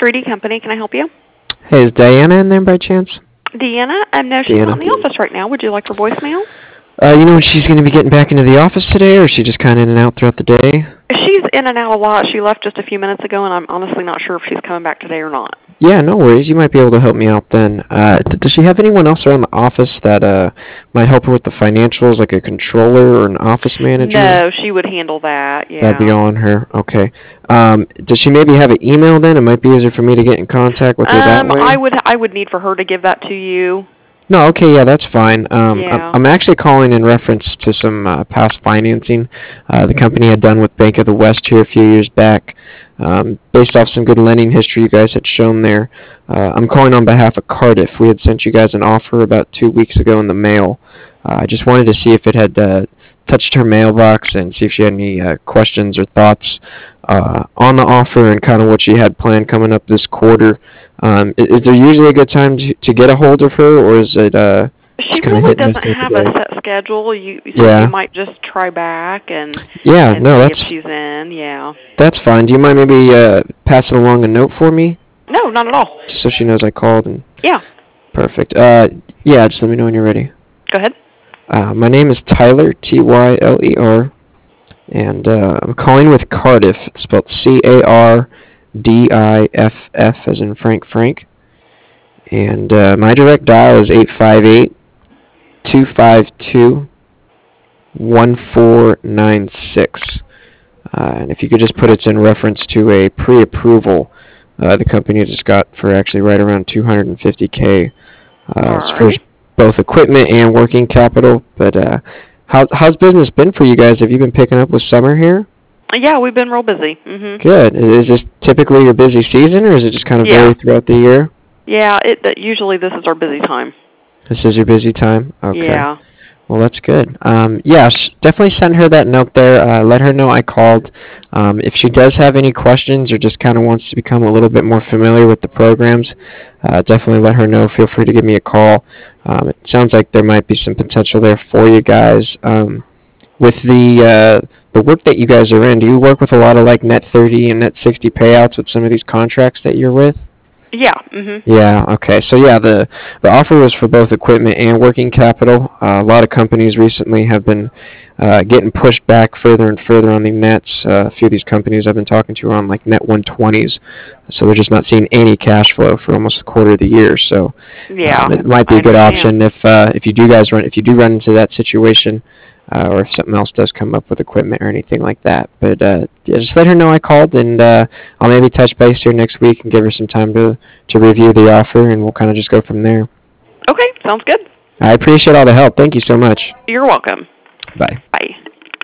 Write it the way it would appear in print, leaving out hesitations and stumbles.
3D Company. Can I help you? Hey, is Diana in there by chance? Deanna? No, she's not in the office right now. Would you like her voicemail? You know when she's going to be getting back into the office today, or is she just kind of in and out throughout the day? She's in and out a lot. She left just a few minutes ago, and I'm honestly not sure if she's coming back today or not. Yeah, no worries. You might be able to help me out then. Does she have anyone else around the office that might help her with the financials, like a controller or an office manager? No, she would handle that, yeah. That'd be all on her. Okay. Does she maybe have an email then? It might be easier for me to get in contact with her that way. I would need for her to give that to you. No, okay, yeah, that's fine. Yeah. I'm actually calling in reference to some past financing the company had done with Bank of the West here a few years back. Based off some good lending history you guys had shown there. I'm calling on behalf of Cardiff. We had sent you guys an offer about 2 weeks ago in the mail. I just wanted to see if it had touched her mailbox and see if she had any questions or thoughts on the offer and kind of what she had planned coming up this quarter. Is there usually a good time to get a hold of her, or is it she really doesn't have a set schedule. You might just try back and see if she's in. Yeah. That's fine. Do you mind maybe passing along a note for me? No, not at all. Just so she knows I called. And yeah. Perfect. Yeah, just let me know when you're ready. Go ahead. My name is Tyler, Tyler, and I'm calling with Cardiff. It's spelled Cardiff, as in Frank. And my direct dial is 858-252-1496. And if you could just put it's in reference to a pre-approval the company just got for actually right around $250K. It's for both equipment and working capital. But how's business been for you guys? Have you been picking up with summer here? Yeah, we've been real busy. Mm-hmm. Good. Is this typically your busy season, or is it just kind of vary throughout the year? Yeah, usually this is our busy time. This is your busy time? Okay. Yeah. Well, that's good. Yeah, definitely send her that note there. Let her know I called. If she does have any questions or just kind of wants to become a little bit more familiar with the programs, definitely let her know. Feel free to give me a call. It sounds like there might be some potential there for you guys. With the work that you guys are in, do you work with a lot of like Net 30 and Net 60 payouts with some of these contracts that you're with? Yeah. Mm-hmm. Yeah. Okay. So yeah, the offer was for both equipment and working capital. A lot of companies recently have been getting pushed back further and further on the nets. A few of these companies I've been talking to are on like net 120s, so they're just not seeing any cash flow for almost a quarter of the year. So it might be a good option if you do run into that situation. Or if something else does come up with equipment or anything like that. But yeah, just let her know I called, and I'll maybe touch base here next week and give her some time to review the offer, and we'll kind of just go from there. Okay, sounds good. I appreciate all the help. Thank you so much. You're welcome. Bye. Bye.